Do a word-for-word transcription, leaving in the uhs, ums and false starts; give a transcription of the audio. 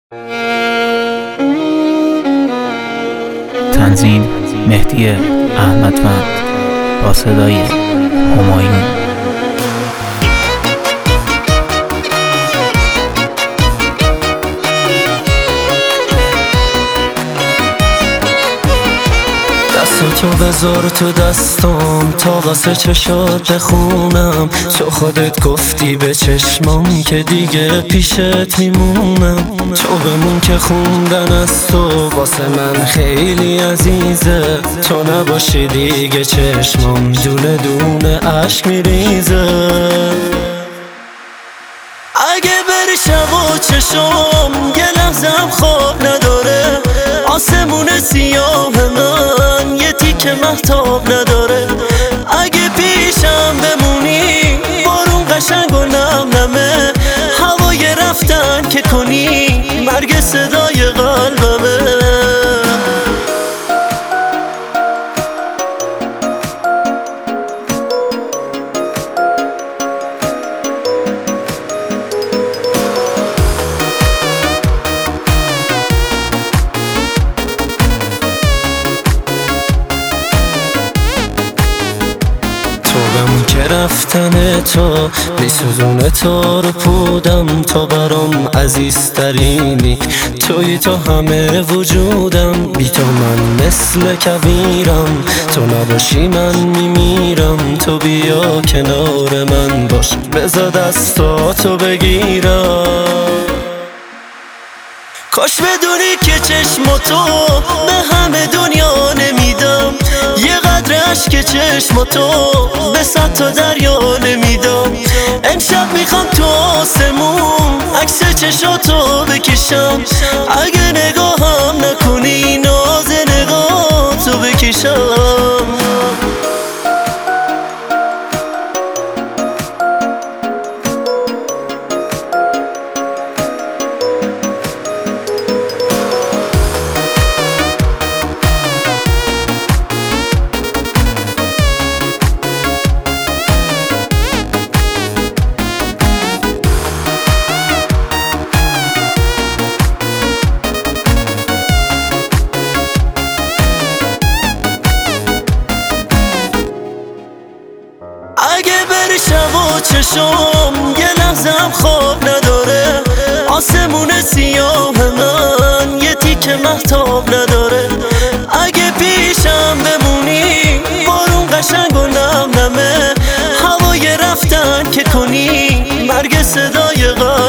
تنظیم مهدی احمدوند با صدای همایون. تو بذار تو دستم تا واسه چشات بخونم، تو خودت گفتی به چشمام که دیگه پیشت میمونم. تو بمون که خوندن از تو واسه من خیلی عزیزه، تو نباشی دیگه چشمام دونه دونه عشق میریزه. اگه بری شب و چشم یه لحظم خواب نداره، آسمون سیاه من یه تیکه مهتاب نداره. اگه پیشم بمونی بارون قشنگ و نم نمه، هوای رفتن که کنی مرگ صدای قلبمه. بمون که رفتن تو میسوزونه تو رو پودم، تو برام عزیزترینی، توی تو همه وجودم. بی تو من مثل کویرم، تو نباشی من میمیرم. تو بیا کنار من باش، بذار دستاتو بگیرم. کاش بدونی که چشم تو به همه دنیا نمیدم، یه قدر عشق چشم تو به صد تا دریا نمیدم. امشب میخوام تو آسمون عکس چشاتو بکشم، اگه نگاهم نکنی ناز نگاهتو بکشم. اگه بری شب و چشم یه لحظم خواب نداره، آسمون سیاه من یه تیکه مهتاب نداره. اگه پیشم بمونی بارون قشنگ و نم نمه، هوای رفتن که کنی مرگ صدای قلبمه.